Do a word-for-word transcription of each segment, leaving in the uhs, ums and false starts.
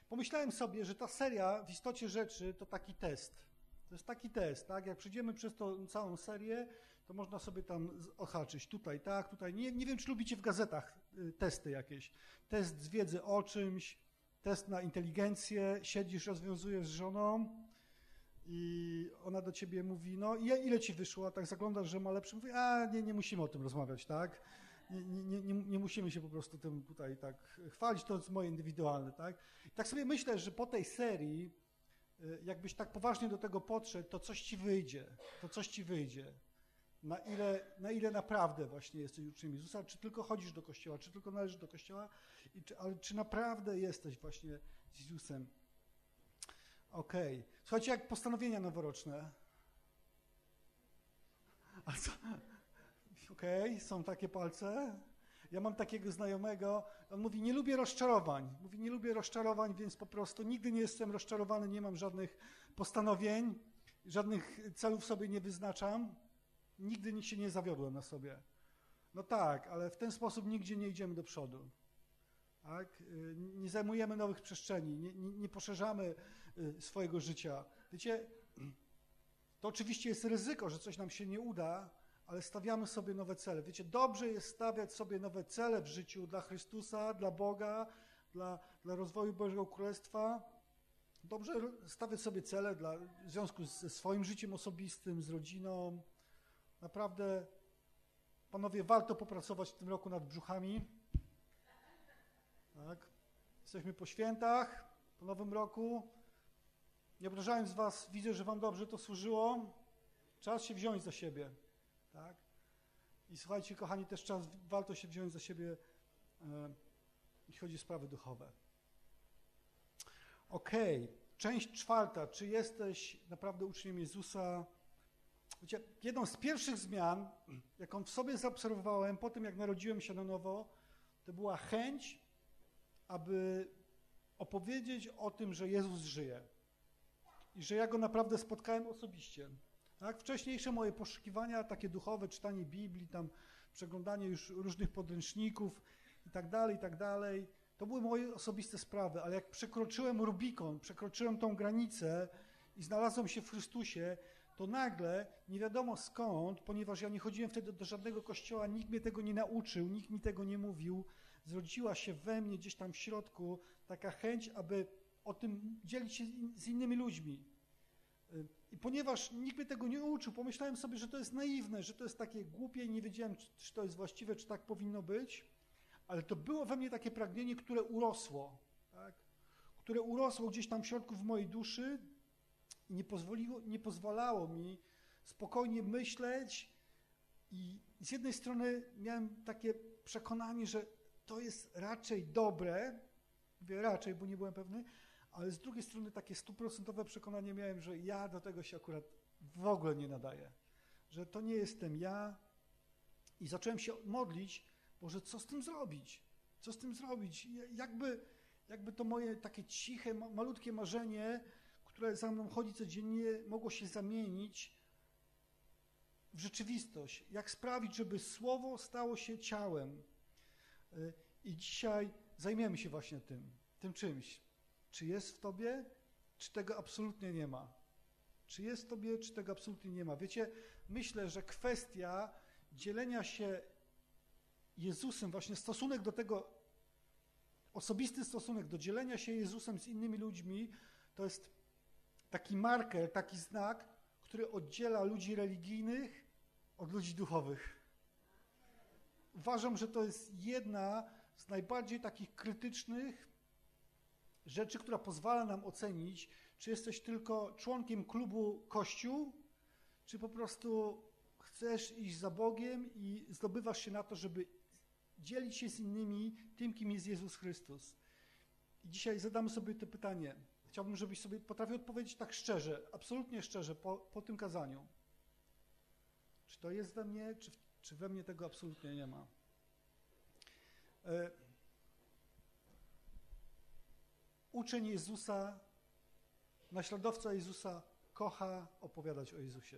pomyślałem sobie, że ta seria w istocie rzeczy to taki test. To jest taki test, tak? Jak przejdziemy przez tą całą serię, to można sobie tam ohaczyć. Tutaj tak, tutaj nie. Nie wiem, czy lubicie w gazetach testy jakieś. Test z wiedzy o czymś, test na inteligencję, siedzisz, rozwiązujesz z żoną i ona do ciebie mówi, no ile ci wyszło? A tak zaglądasz, że ma lepszy, mówi, a nie, nie musimy o tym rozmawiać, tak? Nie, nie, nie, nie musimy się po prostu tym tutaj tak chwalić, to jest moje indywidualne, tak? I tak sobie myślę, że po tej serii, jakbyś tak poważnie do tego podszedł, to coś ci wyjdzie, to coś ci wyjdzie. Na ile, na ile naprawdę właśnie jesteś uczniem Jezusa, czy tylko chodzisz do kościoła, czy tylko należysz do kościoła, i czy, ale czy naprawdę jesteś właśnie z Jezusem. Okej. Okay. Słuchajcie, jak postanowienia noworoczne. A co? Okej, okay, są takie palce. Ja mam takiego znajomego, on mówi, nie lubię rozczarowań. Mówi, nie lubię rozczarowań, więc po prostu nigdy nie jestem rozczarowany, nie mam żadnych postanowień, żadnych celów sobie nie wyznaczam. Nigdy nikt się nie zawiodłem na sobie. No tak, ale w ten sposób nigdzie nie idziemy do przodu. Tak? Nie zajmujemy nowych przestrzeni, nie, nie, nie poszerzamy swojego życia. Wiecie, to oczywiście jest ryzyko, że coś nam się nie uda, ale stawiamy sobie nowe cele. Wiecie, dobrze jest stawiać sobie nowe cele w życiu dla Chrystusa, dla Boga, dla, dla rozwoju Bożego Królestwa. Dobrze stawiać sobie cele dla, w związku ze swoim życiem osobistym, z rodziną. Naprawdę, panowie, warto popracować w tym roku nad brzuchami. Tak. Jesteśmy po świętach, po nowym roku. Nie obrażając was, widzę, że wam dobrze to służyło. Czas się wziąć za siebie. Tak? I słuchajcie, kochani, też czas, warto się wziąć za siebie, e, jeśli chodzi o sprawy duchowe. Okej, okay. Część czwarta. Czy jesteś naprawdę uczniem Jezusa? Wiecie, jedną z pierwszych zmian, jaką w sobie zaobserwowałem po tym, jak narodziłem się na nowo, to była chęć, aby opowiedzieć o tym, że Jezus żyje i że ja Go naprawdę spotkałem osobiście. Tak? Wcześniejsze moje poszukiwania, takie duchowe, czytanie Biblii, tam przeglądanie już różnych podręczników i tak dalej, i tak dalej, to były moje osobiste sprawy, ale jak przekroczyłem Rubikon, przekroczyłem tą granicę i znalazłem się w Chrystusie, to nagle, nie wiadomo skąd, ponieważ ja nie chodziłem wtedy do żadnego kościoła, nikt mnie tego nie nauczył, nikt mi tego nie mówił, zrodziła się we mnie gdzieś tam w środku taka chęć, aby o tym dzielić się z innymi ludźmi. I ponieważ nikt mnie tego nie uczył, pomyślałem sobie, że to jest naiwne, że to jest takie głupie i nie wiedziałem, czy to jest właściwe, czy tak powinno być, ale to było we mnie takie pragnienie, które urosło, tak? Które urosło gdzieś tam w środku w mojej duszy i nie pozwoliło, nie pozwalało mi spokojnie myśleć i z jednej strony miałem takie przekonanie, że to jest raczej dobre, mówię raczej, bo nie byłem pewny, ale z drugiej strony takie stuprocentowe przekonanie miałem, że ja do tego się akurat w ogóle nie nadaję, że to nie jestem ja i zacząłem się modlić, Boże, co z tym zrobić? Co z tym zrobić? Jakby, jakby to moje takie ciche, malutkie marzenie, które za mną chodzi codziennie, mogło się zamienić w rzeczywistość. Jak sprawić, żeby Słowo stało się ciałem? I dzisiaj zajmiemy się właśnie tym, tym czymś. Czy jest w tobie, czy tego absolutnie nie ma? Czy jest w tobie, czy tego absolutnie nie ma? Wiecie, myślę, że kwestia dzielenia się Jezusem, właśnie stosunek do tego, osobisty stosunek do dzielenia się Jezusem z innymi ludźmi, to jest taki marker, taki znak, który oddziela ludzi religijnych od ludzi duchowych. Uważam, że to jest jedna z najbardziej takich krytycznych rzeczy, która pozwala nam ocenić, czy jesteś tylko członkiem klubu Kościół, czy po prostu chcesz iść za Bogiem i zdobywasz się na to, żeby dzielić się z innymi tym, kim jest Jezus Chrystus. I dzisiaj zadamy sobie to pytanie. Chciałbym, żebyś sobie potrafił odpowiedzieć tak szczerze, absolutnie szczerze, po, po tym kazaniu. Czy to jest we mnie, czy, czy we mnie tego absolutnie nie ma? E, uczeń Jezusa, naśladowca Jezusa kocha opowiadać o Jezusie.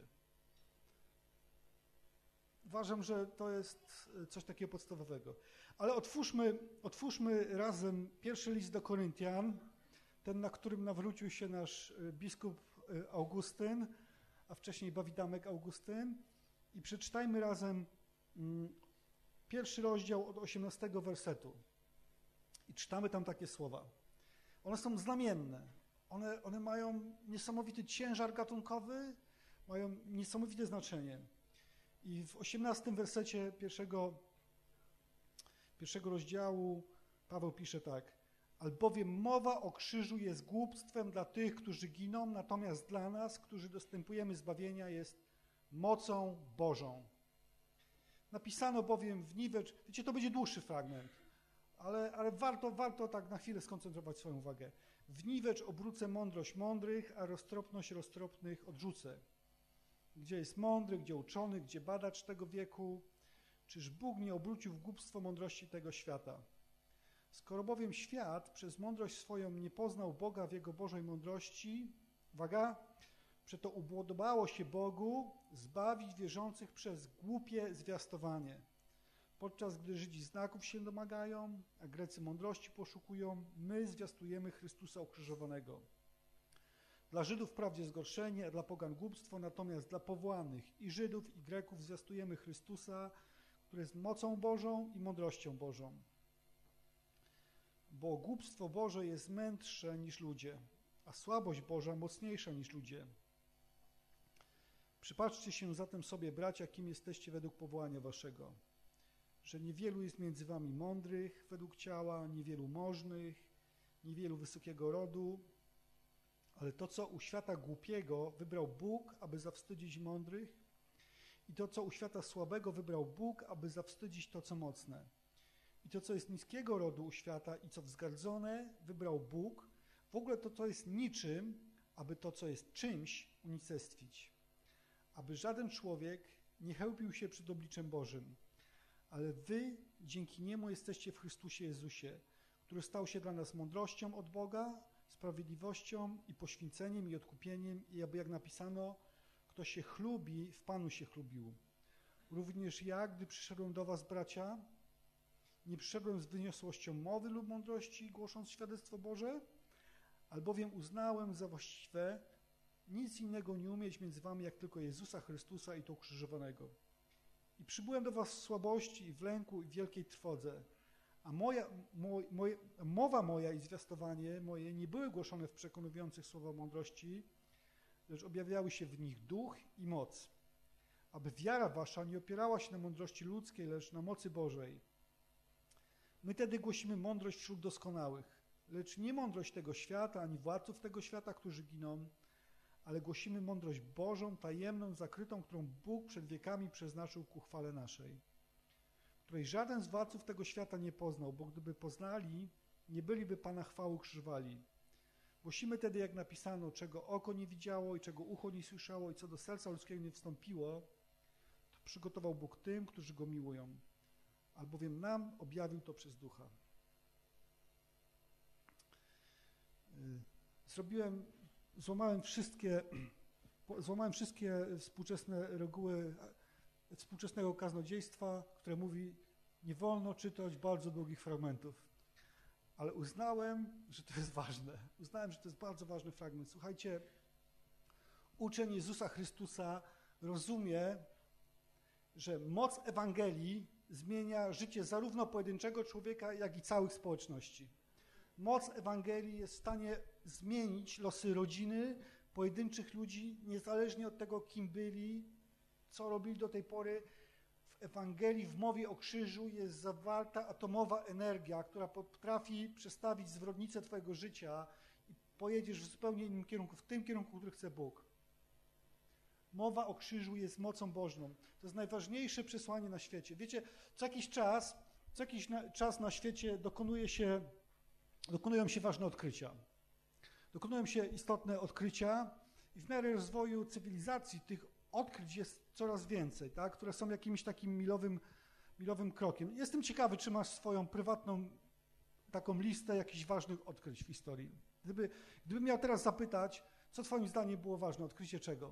Uważam, że to jest coś takiego podstawowego. Ale otwórzmy, otwórzmy razem pierwszy list do Koryntian, ten, na którym nawrócił się nasz biskup Augustyn, a wcześniej Bawidamek Augustyn. I przeczytajmy razem pierwszy rozdział od osiemnastego wersetu. I czytamy tam takie słowa. One są znamienne. One, one mają niesamowity ciężar gatunkowy, mają niesamowite znaczenie. I w osiemnastym wersecie pierwszego, pierwszego rozdziału Paweł pisze tak. Albowiem mowa o krzyżu jest głupstwem dla tych, którzy giną, natomiast dla nas, którzy dostępujemy zbawienia, jest mocą Bożą. Napisano bowiem w niwecz, wiecie, to będzie dłuższy fragment, ale, ale warto, warto tak na chwilę skoncentrować swoją uwagę. W niwecz obrócę mądrość mądrych, a roztropność roztropnych odrzucę. Gdzie jest mądry, gdzie uczony, gdzie badacz tego wieku? Czyż Bóg nie obrócił w głupstwo mądrości tego świata? Skoro bowiem świat przez mądrość swoją nie poznał Boga w Jego Bożej mądrości, uwaga, przeto upodobało się Bogu zbawić wierzących przez głupie zwiastowanie. Podczas gdy Żydzi znaków się domagają, a Grecy mądrości poszukują, my zwiastujemy Chrystusa ukrzyżowanego. Dla Żydów wprawdzie zgorszenie, a dla pogan głupstwo, natomiast dla powołanych i Żydów, i Greków zwiastujemy Chrystusa, który jest mocą Bożą i mądrością Bożą. Bo głupstwo Boże jest mędrsze niż ludzie, a słabość Boża mocniejsza niż ludzie. Przypatrzcie się zatem sobie, bracia, kim jesteście według powołania waszego. Że niewielu jest między wami mądrych według ciała, niewielu możnych, niewielu wysokiego rodu, ale to, co u świata głupiego wybrał Bóg, aby zawstydzić mądrych, i to, co u świata słabego wybrał Bóg, aby zawstydzić to, co mocne. I to, co jest niskiego rodu u świata i co wzgardzone, wybrał Bóg, w ogóle to, co jest niczym, aby to, co jest czymś, unicestwić. Aby żaden człowiek nie chełpił się przed obliczem Bożym, ale wy dzięki Niemu jesteście w Chrystusie Jezusie, który stał się dla nas mądrością od Boga, sprawiedliwością i poświęceniem i odkupieniem, i aby jak napisano, kto się chlubi, w Panu się chlubił. Również ja, gdy przyszedłem do was, bracia, nie przyszedłem z wyniosłością mowy lub mądrości, głosząc świadectwo Boże, albowiem uznałem za właściwe nic innego nie umieć między wami, jak tylko Jezusa Chrystusa i to ukrzyżowanego. I przybyłem do was w słabości i w lęku i w wielkiej trwodze, a moja, moj, moje, mowa moja i zwiastowanie moje nie były głoszone w przekonujących słowa mądrości, lecz objawiały się w nich duch i moc, aby wiara wasza nie opierała się na mądrości ludzkiej, lecz na mocy Bożej. My tedy głosimy mądrość wśród doskonałych, lecz nie mądrość tego świata, ani władców tego świata, którzy giną, ale głosimy mądrość Bożą, tajemną, zakrytą, którą Bóg przed wiekami przeznaczył ku chwale naszej, której żaden z władców tego świata nie poznał, bo gdyby poznali, nie byliby Pana chwały ukrzyżowali. Głosimy tedy, jak napisano, czego oko nie widziało i czego ucho nie słyszało i co do serca ludzkiego nie wstąpiło, to przygotował Bóg tym, którzy Go miłują, albowiem nam objawił to przez Ducha. Zrobiłem, złamałem wszystkie, złamałem wszystkie współczesne reguły współczesnego kaznodziejstwa, które mówi, nie wolno czytać bardzo długich fragmentów. Ale uznałem, że to jest ważne. Uznałem, że to jest bardzo ważny fragment. Słuchajcie, uczeń Jezusa Chrystusa rozumie, że moc Ewangelii zmienia życie zarówno pojedynczego człowieka, jak i całych społeczności. Moc Ewangelii jest w stanie zmienić losy rodziny, pojedynczych ludzi, niezależnie od tego, kim byli, co robili do tej pory. W Ewangelii, w mowie o krzyżu jest zawarta atomowa energia, która potrafi przestawić zwrotnicę twojego życia i pojedziesz w zupełnie innym kierunku, w tym kierunku, który chce Bóg. Mowa o krzyżu jest mocą Bożą. To jest najważniejsze przesłanie na świecie. Wiecie, co jakiś czas, co jakiś na, czas na świecie dokonuje się, dokonują się ważne odkrycia. Dokonują się istotne odkrycia i w miarę rozwoju cywilizacji tych odkryć jest coraz więcej, tak? Które są jakimś takim milowym, milowym krokiem. Jestem ciekawy, czy masz swoją prywatną taką listę jakichś ważnych odkryć w historii. Gdyby, gdybym miał teraz zapytać, co twoim zdaniem było ważne, odkrycie czego?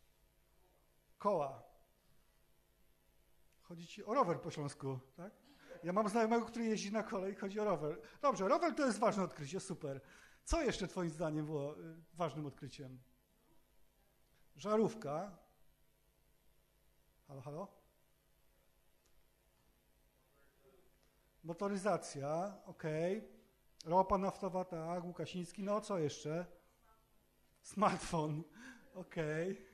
Koła. Chodzi ci o rower po śląsku, tak? Ja mam znajomego, który jeździ na kolej, chodzi o rower. Dobrze, rower to jest ważne odkrycie, super. Co jeszcze twoim zdaniem było ważnym odkryciem? Żarówka. Halo, halo? Motoryzacja, okej. Okay. Ropa naftowa, tak. Łukasiński, no co jeszcze? Smartfon, okej. Okay.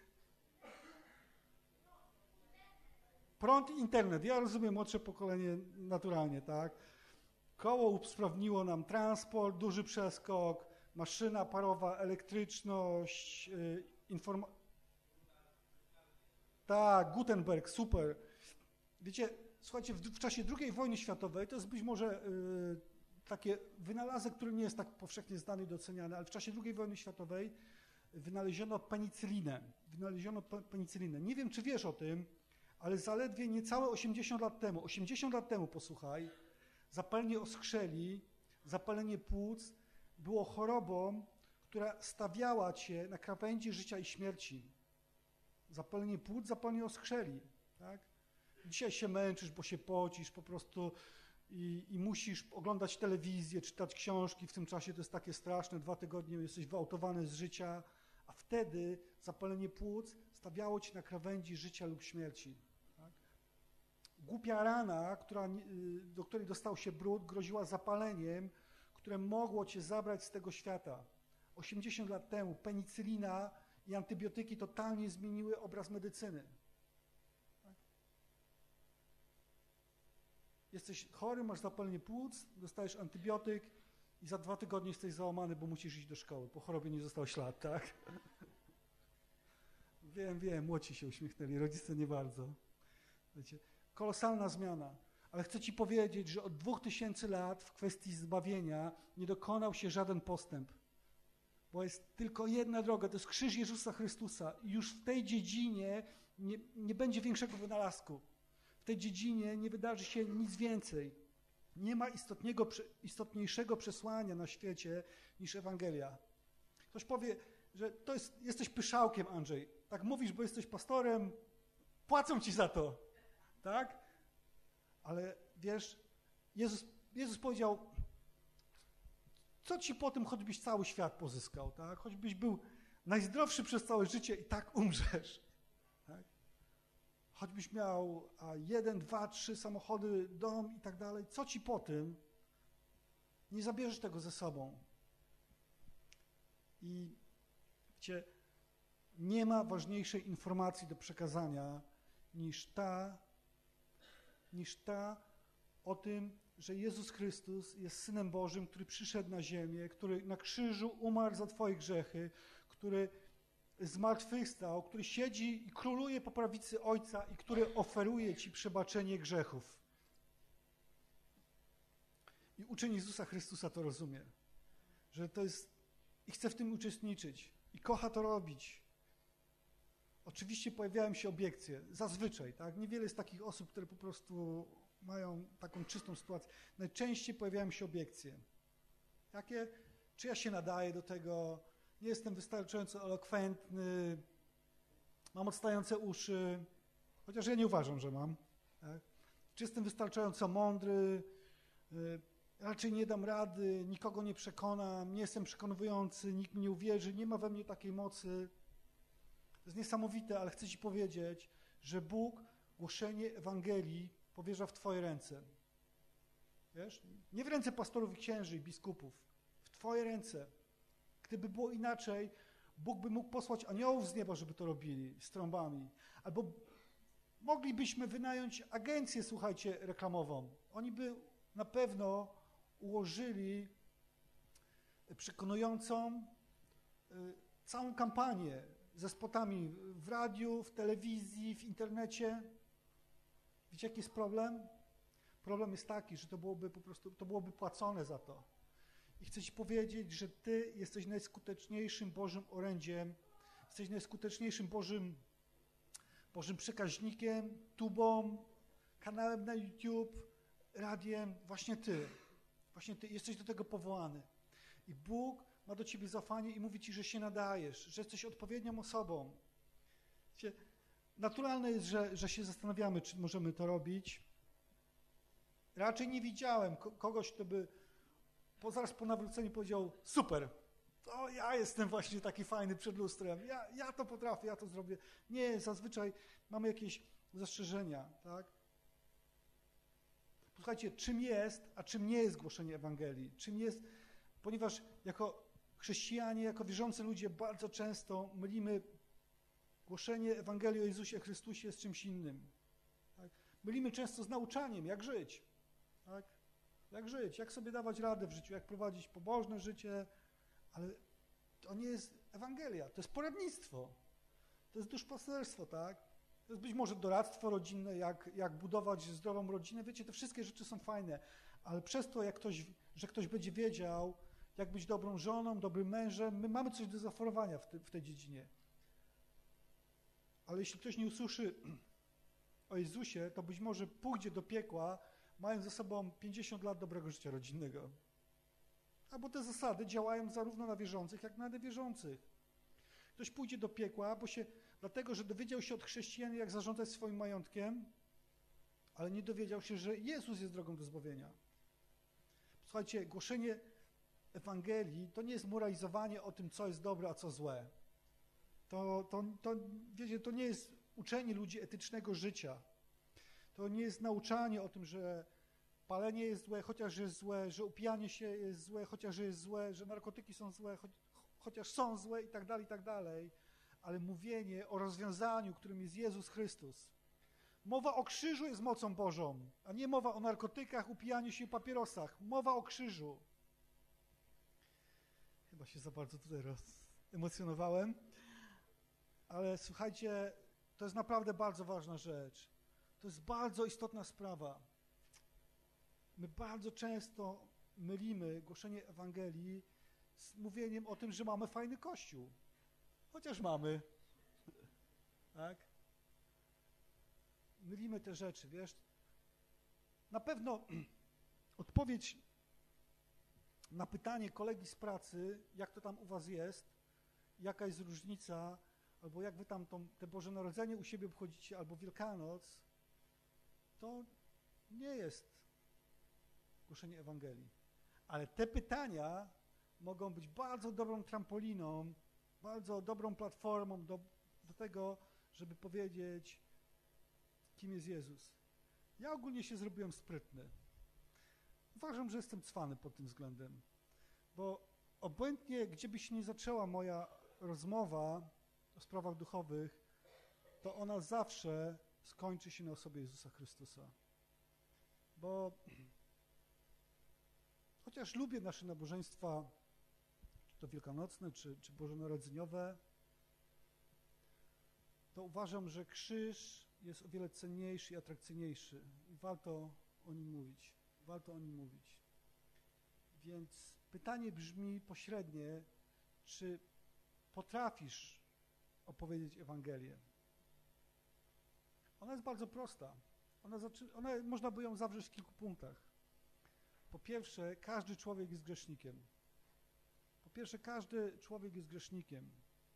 Prąd i internet. Ja rozumiem młodsze pokolenie naturalnie, tak? Koło usprawniło nam transport, duży przeskok, maszyna parowa, elektryczność, yy, informa... Tak, Gutenberg, super. Wiecie, słuchajcie, w, w czasie drugiej wojny światowej, to jest być może yy, takie wynalazek, który nie jest tak powszechnie znany i doceniany, ale w czasie drugiej wojny światowej wynaleziono penicylinę. Wynaleziono penicylinę. Nie wiem, czy wiesz o tym, ale zaledwie niecałe osiemdziesiąt lat temu, osiemdziesiąt lat temu, posłuchaj, zapalenie oskrzeli, zapalenie płuc było chorobą, która stawiała cię na krawędzi życia i śmierci. Zapalenie płuc, zapalenie oskrzeli, tak? Dzisiaj się męczysz, bo się pocisz po prostu i, i musisz oglądać telewizję, czytać książki, w tym czasie to jest takie straszne, dwa tygodnie jesteś wyautowany z życia, a wtedy zapalenie płuc stawiało cię na krawędzi życia lub śmierci. Tak? Głupia rana, która, do której dostał się brud, groziła zapaleniem, które mogło cię zabrać z tego świata. osiemdziesiąt lat temu penicylina i antybiotyki totalnie zmieniły obraz medycyny. Tak? Jesteś chory, masz zapalenie płuc, dostajesz antybiotyk i za dwa tygodnie jesteś załamany, bo musisz iść do szkoły. Po chorobie nie został ślad, tak? Wiem, wiem, młodzi się uśmiechnęli, rodzice nie bardzo. Wiecie, kolosalna zmiana. Ale chcę ci powiedzieć, że od dwóch tysięcy lat w kwestii zbawienia nie dokonał się żaden postęp. Bo jest tylko jedna droga, to jest krzyż Jezusa Chrystusa. I już w tej dziedzinie nie, nie będzie większego wynalazku. W tej dziedzinie nie wydarzy się nic więcej. Nie ma istotnego, istotniejszego przesłania na świecie niż Ewangelia. Ktoś powie, że to jest, jesteś pyszałkiem, Andrzej. Tak mówisz, bo jesteś pastorem, płacą ci za to. Tak? Ale wiesz, Jezus, Jezus powiedział, co ci po tym, choćbyś cały świat pozyskał, tak? Choćbyś był najzdrowszy przez całe życie i tak umrzesz. Tak? Choćbyś miał a jeden, dwa, trzy samochody, dom i tak dalej, co ci po tym? Nie zabierzesz tego ze sobą. I wiecie, nie ma ważniejszej informacji do przekazania niż ta, niż ta o tym, że Jezus Chrystus jest Synem Bożym, który przyszedł na ziemię, który na krzyżu umarł za twoje grzechy, który zmartwychwstał, który siedzi i króluje po prawicy Ojca i który oferuje ci przebaczenie grzechów. I uczeń Jezusa Chrystusa to rozumie, że to jest i chce w tym uczestniczyć i kocha to robić. Oczywiście pojawiają się obiekcje, zazwyczaj, tak? Niewiele jest takich osób, które po prostu mają taką czystą sytuację. Najczęściej pojawiają się obiekcje. Takie, czy ja się nadaję do tego, nie jestem wystarczająco elokwentny, mam odstające uszy, chociaż ja nie uważam, że mam. Tak? Czy jestem wystarczająco mądry, raczej nie dam rady, nikogo nie przekonam, nie jestem przekonujący, nikt mi nie uwierzy, nie ma we mnie takiej mocy. To jest niesamowite, ale chcę ci powiedzieć, że Bóg głoszenie Ewangelii powierza w twoje ręce. Wiesz? Nie w ręce pastorów i księży i biskupów. W twoje ręce. Gdyby było inaczej, Bóg by mógł posłać aniołów z nieba, żeby to robili, z trąbami. Albo moglibyśmy wynająć agencję, słuchajcie, reklamową. Oni by na pewno ułożyli przekonującą y, całą kampanię ze spotami w radiu, w telewizji, w internecie. Wiecie, jaki jest problem? Problem jest taki, że to byłoby po prostu, to byłoby płacone za to. I chcę ci powiedzieć, że ty jesteś najskuteczniejszym Bożym orędziem, jesteś najskuteczniejszym Bożym, Bożym przekaźnikiem, tubą, kanałem na YouTube, radiem, właśnie ty. Właśnie ty jesteś do tego powołany. I Bóg ma do ciebie zaufanie i mówi ci, że się nadajesz, że jesteś odpowiednią osobą. Wiecie, naturalne jest, że, że się zastanawiamy, czy możemy to robić. raczej nie widziałem kogoś, kto by po, zaraz po nawróceniu powiedział, super, to ja jestem właśnie taki fajny przed lustrem, ja, ja to potrafię, ja to zrobię. Nie, zazwyczaj mamy jakieś zastrzeżenia, tak? Słuchajcie, czym jest, a czym nie jest głoszenie Ewangelii? Czym jest, ponieważ jako chrześcijanie, jako wierzący ludzie bardzo często mylimy głoszenie Ewangelii o Jezusie Chrystusie z czymś innym. Tak? Mylimy często z nauczaniem, jak żyć. Tak? Jak żyć, jak sobie dawać radę w życiu, jak prowadzić pobożne życie, ale to nie jest Ewangelia, to jest poradnictwo, to jest duszpasterstwo, tak? To jest być może doradztwo rodzinne, jak, jak budować zdrową rodzinę. Wiecie, te wszystkie rzeczy są fajne, ale przez to, jak ktoś, że ktoś będzie wiedział, jak być dobrą żoną, dobrym mężem, my mamy coś do zaoferowania w, te, w tej dziedzinie. Ale jeśli ktoś nie usłyszy o Jezusie, to być może pójdzie do piekła, mając za sobą pięćdziesiąt lat dobrego życia rodzinnego. Albo te zasady działają zarówno na wierzących, jak na niewierzących. Ktoś pójdzie do piekła, bo się, dlatego, że dowiedział się od chrześcijan, jak zarządzać swoim majątkiem, ale nie dowiedział się, że Jezus jest drogą do zbawienia. Słuchajcie, głoszenie Ewangelii to nie jest moralizowanie o tym, co jest dobre, a co złe. To, to, to, wiecie, to nie jest uczenie ludzi etycznego życia. To nie jest nauczanie o tym, że palenie jest złe, chociaż jest złe, że upijanie się jest złe, chociaż jest złe, że narkotyki są złe, cho chociaż są złe i tak dalej, i tak dalej. Ale mówienie o rozwiązaniu, którym jest Jezus Chrystus. Mowa o krzyżu jest mocą Bożą, a nie mowa o narkotykach, upijaniu się i papierosach. Mowa o krzyżu. Chyba się za bardzo tutaj rozemocjonowałem, ale słuchajcie, to jest naprawdę bardzo ważna rzecz. To jest bardzo istotna sprawa. My bardzo często mylimy głoszenie Ewangelii z mówieniem o tym, że mamy fajny kościół. Chociaż mamy. Tak? Mylimy te rzeczy, wiesz. Na pewno odpowiedź na pytanie kolegi z pracy, jak to tam u was jest, jaka jest różnica, albo jak wy tam tą, te Boże Narodzenie u siebie obchodzicie, albo Wielkanoc, to nie jest głoszenie Ewangelii. Ale te pytania mogą być bardzo dobrą trampoliną, bardzo dobrą platformą do, do tego, żeby powiedzieć, kim jest Jezus. Ja ogólnie się zrobiłem sprytny. Uważam, że jestem cwany pod tym względem, bo obojętnie, gdzie by się nie zaczęła moja rozmowa o sprawach duchowych, to ona zawsze skończy się na osobie Jezusa Chrystusa. Bo chociaż lubię nasze nabożeństwa, czy to wielkanocne, czy, czy bożonarodzeniowe, to uważam, że krzyż jest o wiele cenniejszy i atrakcyjniejszy i warto o nim mówić. Warto o nim mówić. Więc pytanie brzmi pośrednie, czy potrafisz opowiedzieć Ewangelię? Ona jest bardzo prosta. Ona, ona, można by ją zawrzeć w kilku punktach. Po pierwsze, każdy człowiek jest grzesznikiem. Po pierwsze, każdy człowiek jest grzesznikiem.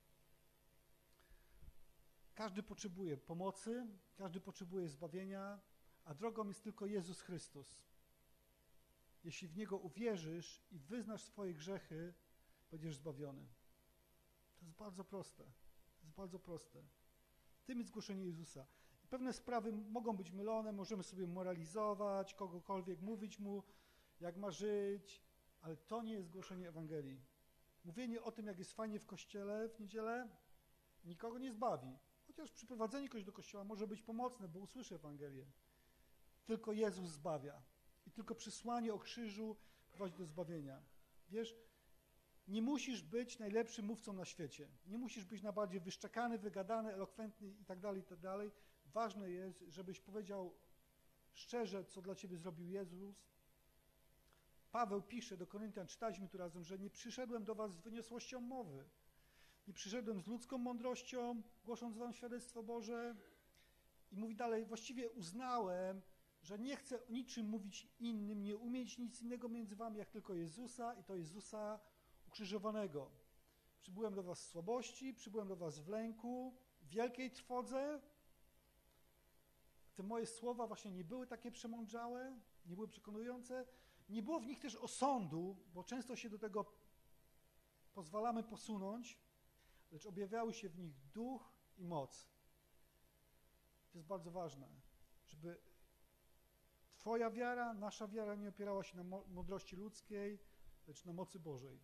Każdy potrzebuje pomocy, każdy potrzebuje zbawienia, a drogą jest tylko Jezus Chrystus. Jeśli w Niego uwierzysz i wyznasz swoje grzechy, będziesz zbawiony. To jest bardzo proste. To jest bardzo proste. Tym jest głoszenie Jezusa. I pewne sprawy mogą być mylone, możemy sobie moralizować, kogokolwiek, mówić mu, jak ma żyć, ale to nie jest głoszenie Ewangelii. Mówienie o tym, jak jest fajnie w kościele w niedzielę, nikogo nie zbawi. Chociaż przyprowadzenie kogoś do kościoła może być pomocne, bo usłyszy Ewangelię. Tylko Jezus zbawia. I tylko przesłanie o krzyżu prowadzi do zbawienia. Wiesz, nie musisz być najlepszym mówcą na świecie. Nie musisz być najbardziej wyszczekany, wygadany, elokwentny i tak dalej, i tak dalej. Ważne jest, żebyś powiedział szczerze, co dla ciebie zrobił Jezus. Paweł pisze do Koryntian, czytaliśmy tu razem, że nie przyszedłem do was z wyniosłością mowy. Nie przyszedłem z ludzką mądrością, głosząc wam świadectwo Boże. I mówi dalej, właściwie uznałem, że nie chcę o niczym mówić innym, nie umieć nic innego między wami, jak tylko Jezusa i to Jezusa ukrzyżowanego. Przybyłem do was w słabości, przybyłem do was w lęku, w wielkiej trwodze. Te moje słowa właśnie nie były takie przemądrzałe, nie były przekonujące, nie było w nich też osądu, bo często się do tego pozwalamy posunąć, lecz objawiały się w nich duch i moc. To jest bardzo ważne, żeby Twoja wiara, nasza wiara nie opierała się na mądrości ludzkiej, lecz na mocy Bożej.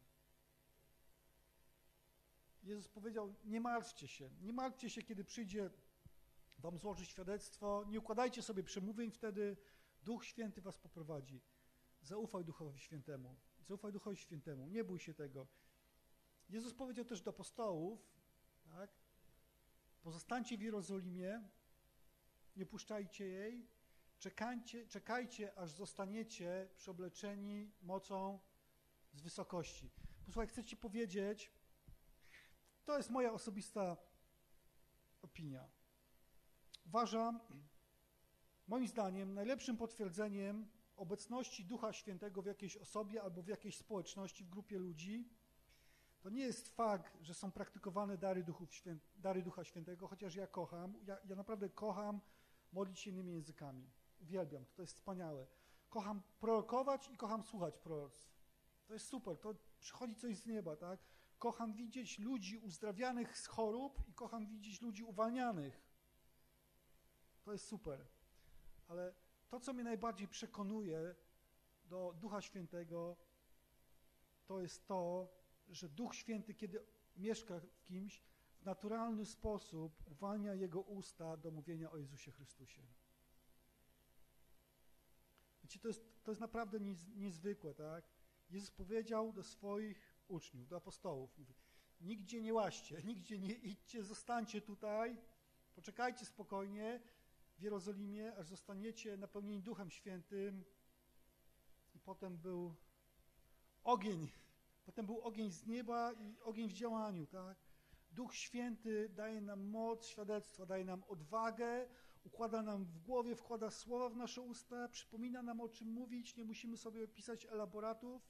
Jezus powiedział, nie martwcie się, nie martwcie się, kiedy przyjdzie wam złożyć świadectwo, nie układajcie sobie przemówień wtedy, Duch Święty was poprowadzi. Zaufaj Duchowi Świętemu, zaufaj Duchowi Świętemu, nie bój się tego. Jezus powiedział też do apostołów, tak, pozostańcie w Jerozolimie, nie puszczajcie jej, czekajcie, czekajcie, aż zostaniecie przeobleczeni mocą z wysokości. Posłuchaj, chcę ci powiedzieć, to jest moja osobista opinia. Uważam, moim zdaniem, najlepszym potwierdzeniem obecności Ducha Świętego w jakiejś osobie albo w jakiejś społeczności, w grupie ludzi, to nie jest fakt, że są praktykowane dary, Duchów Świę... dary Ducha Świętego, chociaż ja kocham, ja, ja naprawdę kocham modlić się innymi językami. Uwielbiam, to, to jest wspaniałe. Kocham prorokować i kocham słuchać proroctw. To jest super, to przychodzi coś z nieba, tak? Kocham widzieć ludzi uzdrawianych z chorób i kocham widzieć ludzi uwalnianych. To jest super. Ale to, co mnie najbardziej przekonuje do Ducha Świętego, to jest to, że Duch Święty, kiedy mieszka w kimś, w naturalny sposób uwalnia jego usta do mówienia o Jezusie Chrystusie. Wiecie, to jest, to jest naprawdę niez, niezwykłe, tak? Jezus powiedział do swoich uczniów, do apostołów, mówi, nigdzie nie łaźcie, nigdzie nie idźcie, zostańcie tutaj, poczekajcie spokojnie w Jerozolimie, aż zostaniecie napełnieni Duchem Świętym. I potem był ogień, potem był ogień z nieba i ogień w działaniu, tak? Duch Święty daje nam moc świadectwa, daje nam odwagę, układa nam w głowie, wkłada słowa w nasze usta, przypomina nam, o czym mówić, nie musimy sobie pisać elaboratów.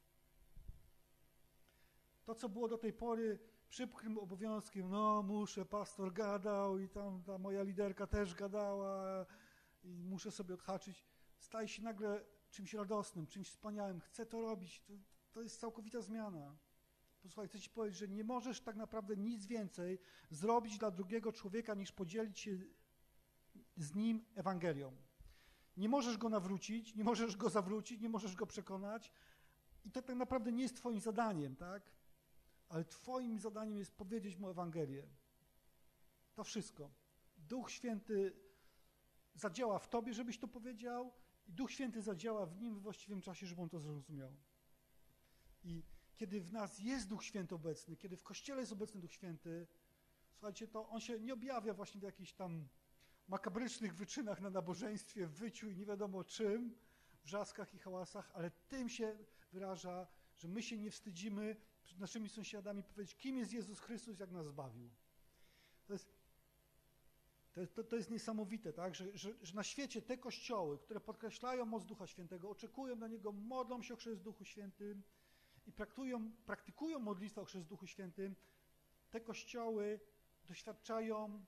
To, co było do tej pory przykrym obowiązkiem, no muszę, pastor gadał i tam ta moja liderka też gadała i muszę sobie odhaczyć, staje się nagle czymś radosnym, czymś wspaniałym. Chcę to robić, to, to jest całkowita zmiana. Posłuchaj, chcę ci powiedzieć, że nie możesz tak naprawdę nic więcej zrobić dla drugiego człowieka, niż podzielić się z nim Ewangelią. Nie możesz go nawrócić, nie możesz go zawrócić, nie możesz go przekonać i to tak naprawdę nie jest twoim zadaniem, tak? Ale twoim zadaniem jest powiedzieć mu Ewangelię. To wszystko. Duch Święty zadziała w tobie, żebyś to powiedział i Duch Święty zadziała w nim w właściwym czasie, żeby on to zrozumiał. I kiedy w nas jest Duch Święty obecny, kiedy w Kościele jest obecny Duch Święty, słuchajcie, to on się nie objawia właśnie w jakichś tam makabrycznych wyczynach na nabożeństwie, w wyciu i nie wiadomo czym, wrzaskach i hałasach, ale tym się wyraża, że my się nie wstydzimy przed naszymi sąsiadami powiedzieć, kim jest Jezus Chrystus, jak nas zbawił. To jest, to jest, to, to jest niesamowite, tak? że, że, że na świecie te kościoły, które podkreślają moc Ducha Świętego, oczekują na Niego, modlą się o chrzest w Duchu Świętym i praktykują, praktykują modlitwę o chrzest w Duchu Świętym, te kościoły doświadczają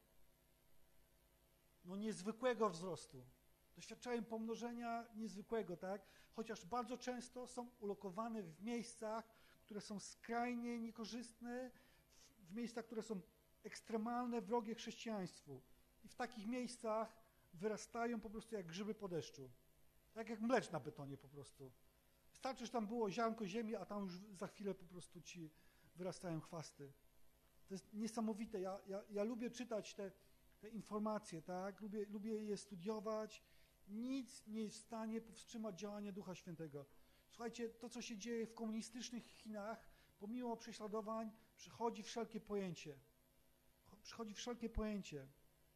no, niezwykłego wzrostu. Doświadczają pomnożenia niezwykłego, tak? Chociaż bardzo często są ulokowane w miejscach, które są skrajnie niekorzystne, w, w miejscach, które są ekstremalne, wrogie chrześcijaństwu. I w takich miejscach wyrastają po prostu jak grzyby po deszczu. Tak jak mlecz na betonie po prostu. Wystarczy, że tam było ziarnko ziemi, a tam już za chwilę po prostu ci wyrastają chwasty. To jest niesamowite. Ja, ja, ja lubię czytać te, te informacje, tak? Lubię, lubię je studiować. Nic nie jest w stanie powstrzymać działania Ducha Świętego. Słuchajcie, to, co się dzieje w komunistycznych Chinach, pomimo prześladowań, przychodzi wszelkie pojęcie. Przychodzi wszelkie pojęcie.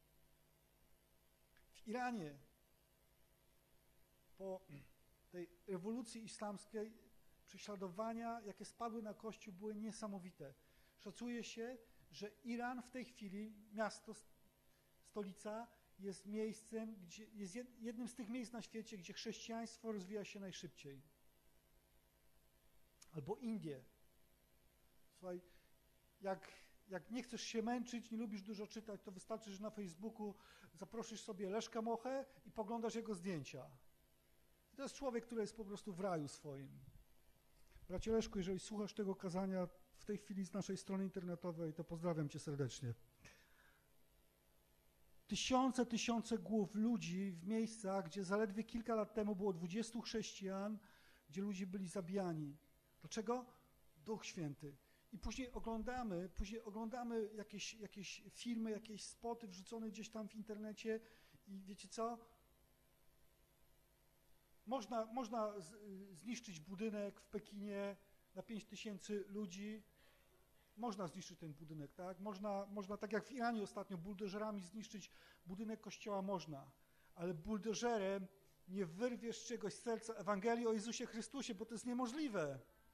W Iranie po tej rewolucji islamskiej prześladowania, jakie spadły na Kościół, były niesamowite. Szacuje się, że Iran w tej chwili, miasto, stolica, jest miejscem, gdzie jest jednym z tych miejsc na świecie, gdzie chrześcijaństwo rozwija się najszybciej. Albo Indie. Słuchaj, jak, jak nie chcesz się męczyć, nie lubisz dużo czytać, to wystarczy, że na Facebooku zaprosisz sobie Leszka Mochę i poglądasz jego zdjęcia. To jest człowiek, który jest po prostu w raju swoim. Bracie Leszku, jeżeli słuchasz tego kazania w tej chwili z naszej strony internetowej, to pozdrawiam cię serdecznie. Tysiące, tysiące głów ludzi w miejscach, gdzie zaledwie kilka lat temu było dwudziestu chrześcijan, gdzie ludzie byli zabijani. Dlaczego? Duch Święty. I później oglądamy, później oglądamy jakieś, jakieś filmy, jakieś spoty wrzucone gdzieś tam w internecie i wiecie co? Można, można z, zniszczyć budynek w Pekinie na pięć tysięcy ludzi. Można zniszczyć ten budynek, tak? Można, można, tak jak w Iranie ostatnio, buldożerami zniszczyć budynek kościoła można, ale buldożerem nie wyrwiesz z czegoś z serca Ewangelii o Jezusie Chrystusie, bo to jest niemożliwe.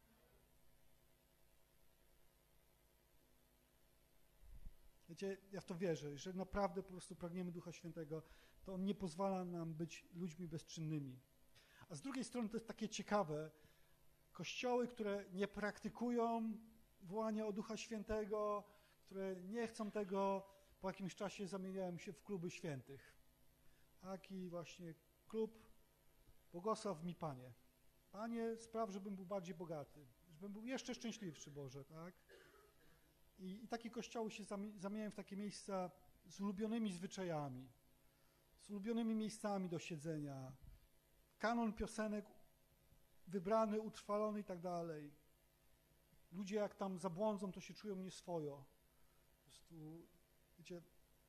Wiecie, ja w to wierzę, że naprawdę po prostu pragniemy Ducha Świętego, to On nie pozwala nam być ludźmi bezczynnymi. A z drugiej strony to jest takie ciekawe, kościoły, które nie praktykują wołania o Ducha Świętego, które nie chcą tego, po jakimś czasie zamieniają się w kluby świętych. Taki właśnie klub błogosław mi Panie. Panie, spraw, żebym był bardziej bogaty, żebym był jeszcze szczęśliwszy, Boże, tak? I, i takie kościoły się zamieniają w takie miejsca z ulubionymi zwyczajami, z ulubionymi miejscami do siedzenia, kanon piosenek wybrany, utrwalony i tak dalej. Ludzie jak tam zabłądzą, to się czują nieswojo. Po prostu, wiecie,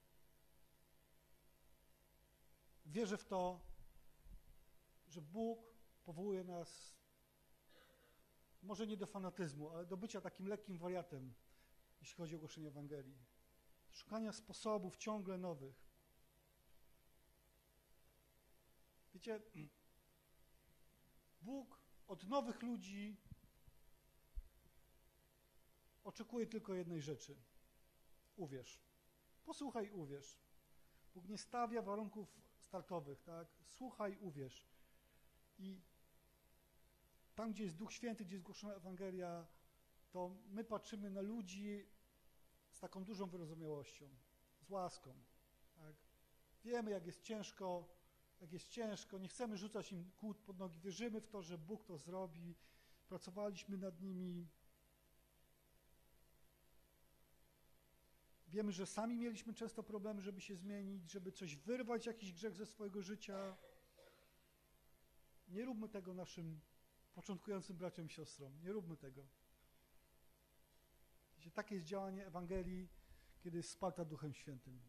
wierzę w to, że Bóg powołuje nas może nie do fanatyzmu, ale do bycia takim lekkim wariatem, jeśli chodzi o głoszenie Ewangelii. Szukania sposobów ciągle nowych. Wiecie, Bóg od nowych ludzi oczekuje tylko jednej rzeczy. Uwierz. Posłuchaj, uwierz. Bóg nie stawia warunków startowych, tak? Słuchaj, uwierz. I tam, gdzie jest Duch Święty, gdzie jest głoszona Ewangelia, to my patrzymy na ludzi z taką dużą wyrozumiałością, z łaską. Tak? Wiemy, jak jest ciężko, jak jest ciężko, nie chcemy rzucać im kłód pod nogi, wierzymy w to, że Bóg to zrobi, pracowaliśmy nad nimi. Wiemy, że sami mieliśmy często problemy, żeby się zmienić, żeby coś wyrwać, jakiś grzech ze swojego życia. Nie róbmy tego naszym początkującym braciom i siostrom. Nie róbmy tego. Wiecie, takie jest działanie Ewangelii, kiedy jest wsparta Duchem Świętym.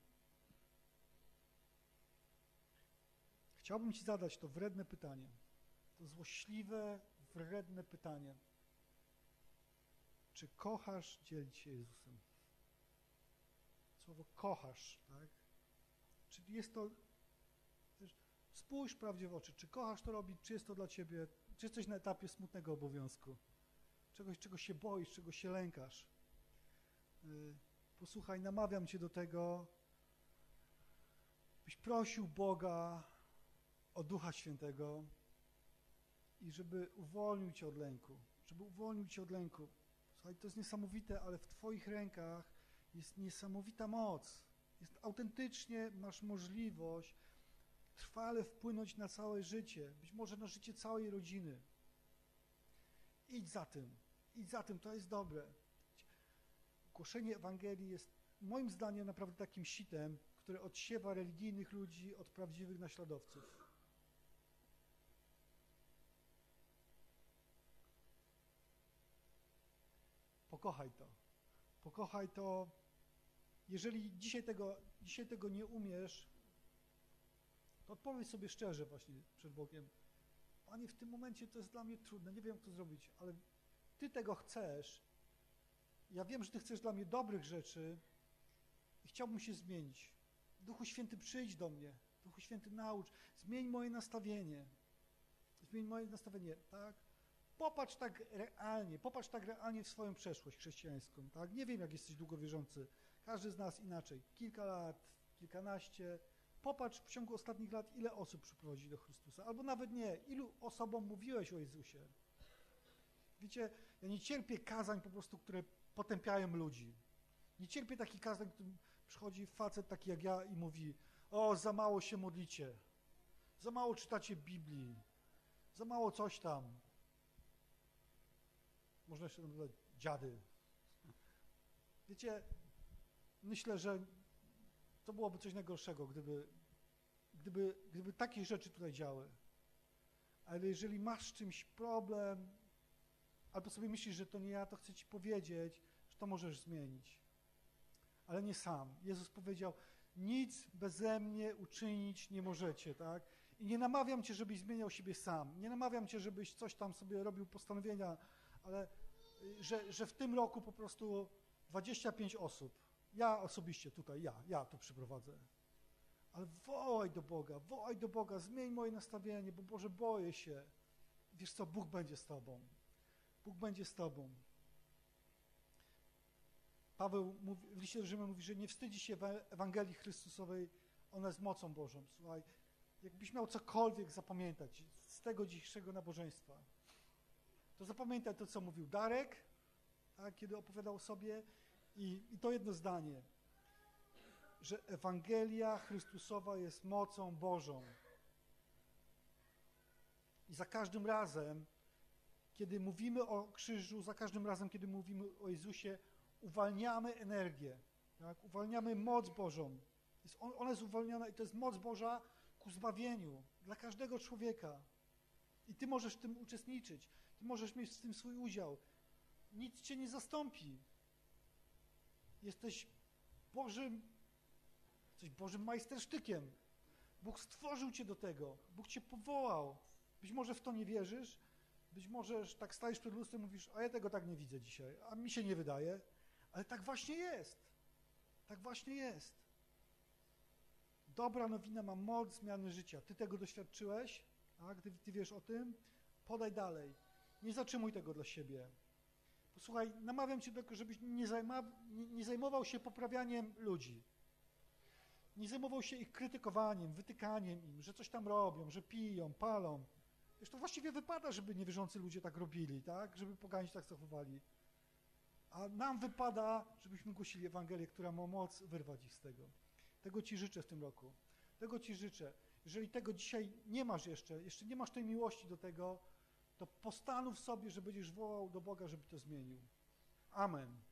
Chciałbym Ci zadać to wredne pytanie. To złośliwe, wredne pytanie. Czy kochasz dzielić się Jezusem? Słowo kochasz, tak? Czy jest to... Wiesz, spójrz prawdzie w oczy. Czy kochasz to robić? Czy jest to dla Ciebie... Czy jesteś na etapie smutnego obowiązku? Czegoś, czego się boisz, czego się lękasz? Yy, posłuchaj, namawiam Cię do tego, byś prosił Boga o Ducha Świętego i żeby uwolnił Cię od lęku. Żeby uwolnił Cię od lęku. Słuchaj, to jest niesamowite, ale w Twoich rękach jest niesamowita moc. Jest autentycznie, masz możliwość trwale wpłynąć na całe życie, być może na życie całej rodziny. Idź za tym, idź za tym, to jest dobre. Głoszenie Ewangelii jest moim zdaniem naprawdę takim sitem, które odsiewa religijnych ludzi od prawdziwych naśladowców. Pokochaj to. Pokochaj to. Jeżeli dzisiaj tego, dzisiaj tego nie umiesz, to odpowiedz sobie szczerze właśnie przed Bogiem. Panie, w tym momencie to jest dla mnie trudne, nie wiem, jak to zrobić, ale Ty tego chcesz. Ja wiem, że Ty chcesz dla mnie dobrych rzeczy i chciałbym się zmienić. Duchu Święty, przyjdź do mnie. Duchu Święty, naucz. Zmień moje nastawienie. Zmień moje nastawienie, tak? Popatrz tak realnie, popatrz tak realnie w swoją przeszłość chrześcijańską, tak? Nie wiem, jak jesteś długowierzący. Każdy z nas inaczej. Kilka lat, kilkanaście. Popatrz w ciągu ostatnich lat, ile osób przyprowadzi do Chrystusa. Albo nawet nie. Ilu osobom mówiłeś o Jezusie? Wiecie, ja nie cierpię kazań po prostu, które potępiają ludzi. Nie cierpię takich kazań, w którym przychodzi facet taki jak ja i mówi: o, za mało się modlicie. Za mało czytacie Biblii. za mało coś tam. Można jeszcze dodać dziady. Wiecie, myślę, że to byłoby coś najgorszego, gdyby, gdyby, gdyby takie rzeczy tutaj działy. Ale jeżeli masz z czymś problem, albo sobie myślisz, że to nie ja, to chcę ci powiedzieć, że to możesz zmienić. Ale nie sam. Jezus powiedział, nic beze mnie uczynić nie możecie, tak? I nie namawiam cię, żebyś zmieniał siebie sam. Nie namawiam cię, żebyś coś tam sobie robił postanowienia, ale że, że w tym roku po prostu dwadzieścia pięć osób, ja osobiście tutaj, ja, ja to przyprowadzę. Ale wołaj do Boga, wołaj do Boga, zmień moje nastawienie, bo Boże, boję się. Wiesz co, Bóg będzie z tobą. Bóg będzie z tobą. Paweł mówi, w liście do Rzymian mówi, że nie wstydzi się Ewangelii Chrystusowej, ona jest mocą Bożą. Słuchaj, jakbyś miał cokolwiek zapamiętać z tego dzisiejszego nabożeństwa, to zapamiętaj to, co mówił Darek, tak, kiedy opowiadał o sobie i, i to jedno zdanie, że Ewangelia Chrystusowa jest mocą Bożą. I za każdym razem, kiedy mówimy o krzyżu, za każdym razem, kiedy mówimy o Jezusie, uwalniamy energię, tak? Uwalniamy moc Bożą. Jest, ona jest uwalniana i to jest moc Boża ku zbawieniu dla każdego człowieka. I ty możesz w tym uczestniczyć. Ty możesz mieć w tym swój udział. Nic cię nie zastąpi. Jesteś Bożym, jesteś Bożym majstersztykiem. Bóg stworzył cię do tego. Bóg cię powołał. Być może w to nie wierzysz, być może tak stajesz przed lustrem i mówisz, a ja tego tak nie widzę dzisiaj, a mi się nie wydaje, ale tak właśnie jest. Tak właśnie jest. Dobra nowina ma moc zmiany życia. Ty tego doświadczyłeś, a gdy ty wiesz o tym, podaj dalej. Nie zatrzymuj tego dla siebie. Posłuchaj, namawiam cię do tego, żebyś nie, zajma, nie zajmował się poprawianiem ludzi. Nie zajmował się ich krytykowaniem, wytykaniem im, że coś tam robią, że piją, palą. Wiesz, to właściwie wypada, żeby niewierzący ludzie tak robili, tak? Żeby pogani tak zachowali. A nam wypada, żebyśmy głosili Ewangelię, która ma moc wyrwać ich z tego. Tego ci życzę w tym roku. Tego ci życzę. Jeżeli tego dzisiaj nie masz jeszcze, jeszcze nie masz tej miłości do tego, to postanów sobie, że będziesz wołał do Boga, żeby to zmienił. Amen.